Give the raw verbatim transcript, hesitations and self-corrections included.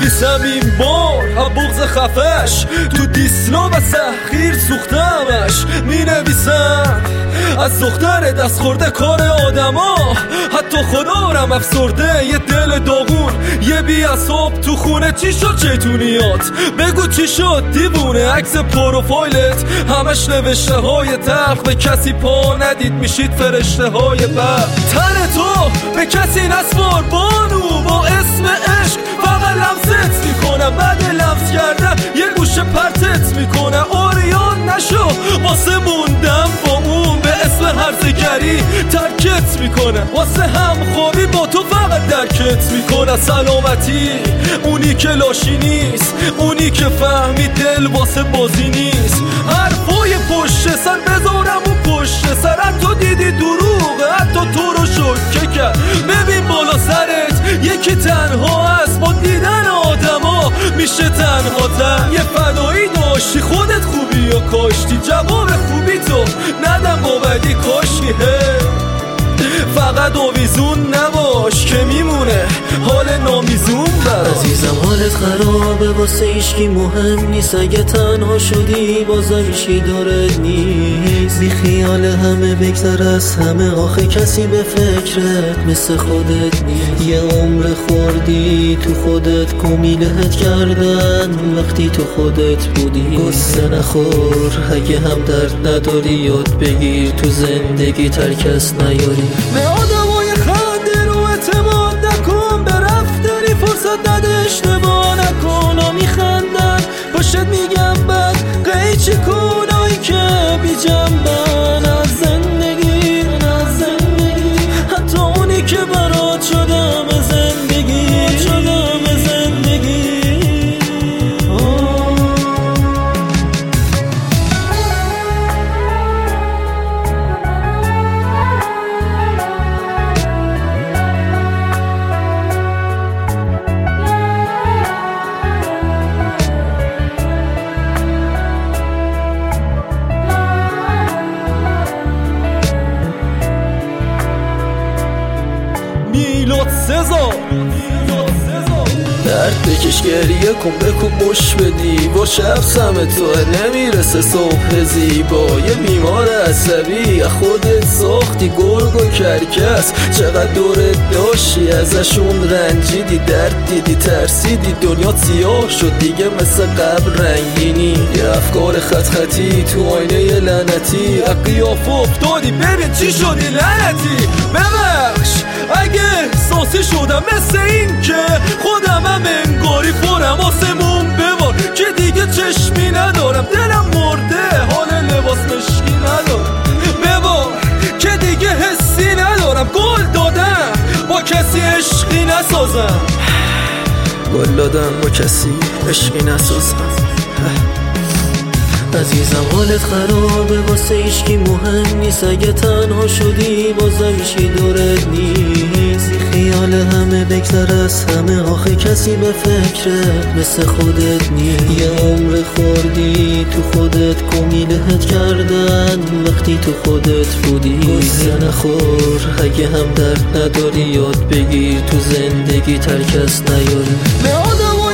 نویسم این بار بغض خفش تو دیسلو و سحقیر سوختمش. می نویسم از دختر دست خورده کار آدما، حتی خدا رم افسرده یه دل داغون یه بی اصاب تو خونه. چی شد چیتونیات بگو چی شد دیوونه؟ عکس پروفایلت همش نوشته های تلخ، به کسی پا ندید میشید فرشته های بد. تن تو به کسی نسپار بانو، با اسم عشق فقط لمست میکنم، بعد لمس کردم یه گوشه پرتت میکنم. اوریان نشو واسه موندم با اون، به اسم هرزگری ترکت میکنم، واسه هم خوابی با تو فقط درکت میکنم. سلامتی اونی که لاشی نیست، اونی که فهمی دل واسه بازی نیست. حرفای پشت سر بذارم و پشت سر، حتی دیدی دروغه حتی تو رو شکه کرد. ببین بالا سرت یکی تنها هست، با دیدن آدما میشه تنها تر. یه فدایی داشتی خودت خوبی یا کاشتی، جواب خوبی تو ندم با بدی کاشتی. فقط آویزون نباش که میمونه حال نامیزون برات. عزیزم حالت خرابه واسه ایشکی مهم نیست، اگه تنها شدی بازم ایشکی دارت نیست. بی خیال همه بگذر از همه، آخه کسی به فکرت مثل خودت نیست. یه عمر خوردی تو خودت کمیلت کردن وقتی تو خودت بودی. قصه نخور اگه هم درد نداری، یاد بگیر تو زندگی ترکس نیاری. به آدمای خنده رو اعتماد نکن، به رفتاری فرصت نده اشتباه نکن. ها میخندن پشت میگم بد قیچی کنایی که بی جنبن از زندگی از زندگی. حتی اونی که برات شدم زندگی شدم زندگی. میلاد سزار درد بکش گریه کن بکن بش بدی، با شب سم تو نمیرسه صبح زیبا. یه بیمار عصبی خودت ساختی گرگ و کرکس، چقدر دورت داشتی ازشون رنجیدی، درد دیدی ترسیدی، دنیا سیاه شد دیگه مثل قبل رنگینی. یه افکار خط خطی تو آینه یه لعنتی، قیافه افتادی ببین چی شدی لعنتی. ببخش اگه احساسی شدم مثل این که خودم هم انگاری پرم آسمون ببار، که دیگه چشمی ندارم دلم مرده حال لباس مشکی ندارم. ببار که دیگه حسی ندارم، گل دادم با کسی عشقی نسازم. گل دادم با کسی عشقی نسازم. عزیزم حالت خرابه واسه ایشکی مهم نیست، اگه تنها شدی بازم ایشکی دورت نیست. خیال همه بگذر از همه، آخه کسی به فکرت مثل خودت نیست. یه عمر خوردی تو خودت کمیلت کردن وقتی تو خودت بودی. قصه نخور اگه هم درد نداری، یاد بگیر تو زندگی ترکس نیاری. به آدم